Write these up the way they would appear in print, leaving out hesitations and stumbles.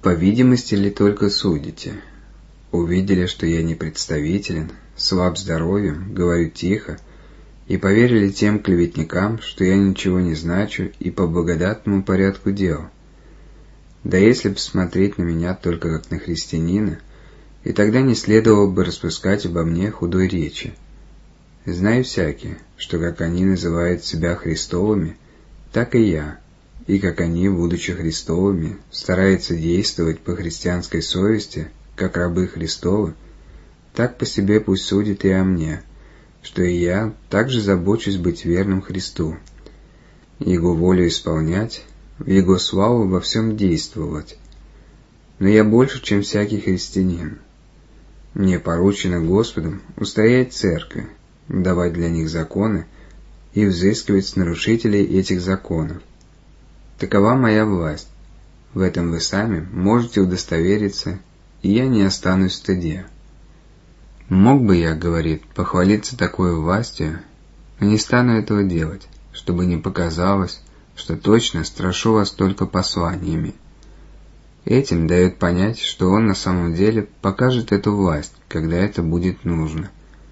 По видимости ли только судите? Увидели, что я непредставителен, слаб здоровьем, говорю тихо, и поверили тем клеветникам, что я ничего не значу и по благодатному порядку дел. Да если б смотреть на меня только как на христианина, и тогда не следовало бы распускать обо мне худой речи. Знаю всякие, что как они называют себя Христовыми, так и я, и как они, будучи Христовыми, стараются действовать по христианской совести, как рабы Христовы, так по себе пусть судит и о мне, что и я также забочусь быть верным Христу, Его волю исполнять, в Его славу во всем действовать. Но я больше, чем всякий христианин. Мне поручено Господом устоять церкви, давать для них законы и взыскивать с нарушителей этих законов. Такова моя власть. В этом вы сами можете удостовериться, и я не останусь в стыде. Мог бы я, говорит, похвалиться такой властью, но не стану этого делать, чтобы не показалось, что точно страшу вас только посланиями. Этим дает понять, что он на самом деле покажет эту власть, когда это будет нужно.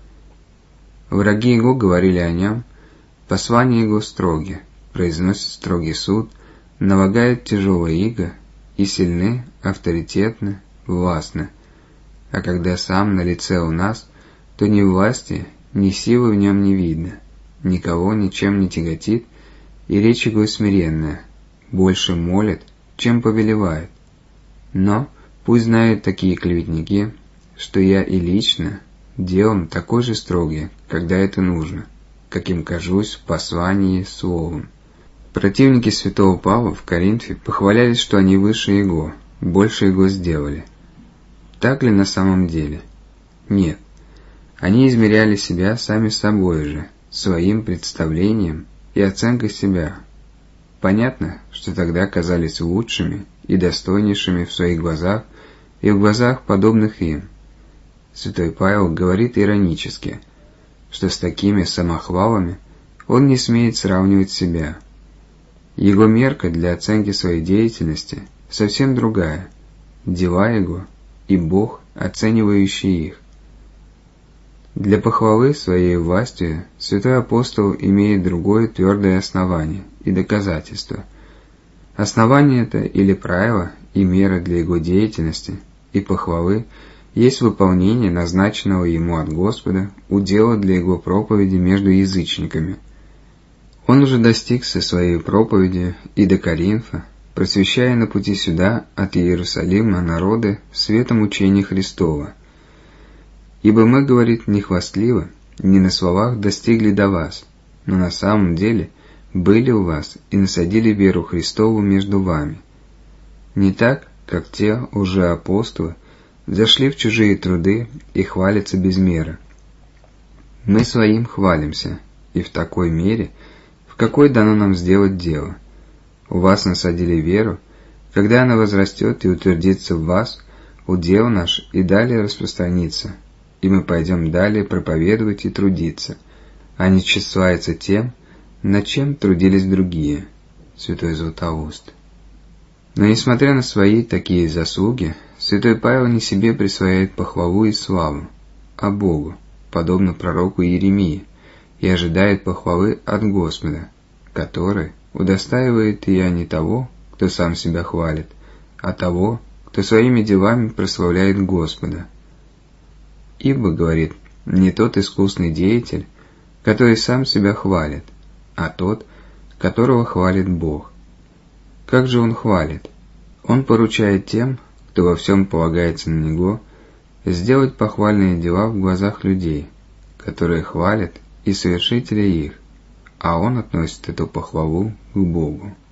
Враги его говорили о нем, послания его строги, произносят строгий суд, налагают тяжелое иго и сильны, авторитетны, властны. А когда сам на лице у нас, то ни власти, ни силы в нем не видно, никого ничем не тяготит, и речь его смиренная, больше молит, чем повелевает. Но пусть знают такие клеветники, что я и лично делом такой же строгий, когда это нужно, каким кажусь в послании словом. Противники святого Павла в Коринфе похвалялись, что они выше его, больше его сделали. Так ли на самом деле? Нет. Они измеряли себя сами собой же, своим представлением и оценкой себя. Понятно, что тогда казались лучшими и достойнейшими в своих глазах и в глазах подобных им. Святой Павел говорит иронически, что с такими самохвалами он не смеет сравнивать себя. Его мерка для оценки своей деятельности совсем другая, дела его и Бог, оценивающий их. Для похвалы своей властью святой апостол имеет другое твердое основание и доказательство. Основание это или правило и мера для его деятельности и похвалы есть выполнение назначенного ему от Господа удела для его проповеди между язычниками. Он уже достиг со своей проповедью и до Коринфа, просвещая на пути сюда от Иерусалима народы светом учения Христова. Ибо мы, говорит, не хвастливо, не на словах достигли до вас, но на самом деле были у вас и насадили веру Христову между вами. Не так, как те лжеапостолы зашли в чужие труды и хвалятся без меры. Мы своим хвалимся, и в такой мере, в какой дано нам сделать дело. У вас насадили веру, когда она возрастет и утвердится в вас, удел наш и далее распространится, и мы пойдем далее проповедовать и трудиться, а не тщеславиться тем, над чем трудились другие. Святой Златоуст. Но несмотря на свои такие заслуги, святой Павел не себе присвояет похвалу и славу, а Богу, подобно пророку Иеремии, и ожидает похвалы от Господа, который удостаивает и не того, кто сам себя хвалит, а того, кто своими делами прославляет Господа. Ибо, говорит, не тот искусный деятель, который сам себя хвалит, а тот, которого хвалит Бог. Как же он хвалит? Он поручает тем, кто во всем полагается на него, сделать похвальные дела в глазах людей, которые хвалят и совершители их, а он относит эту похвалу к Богу.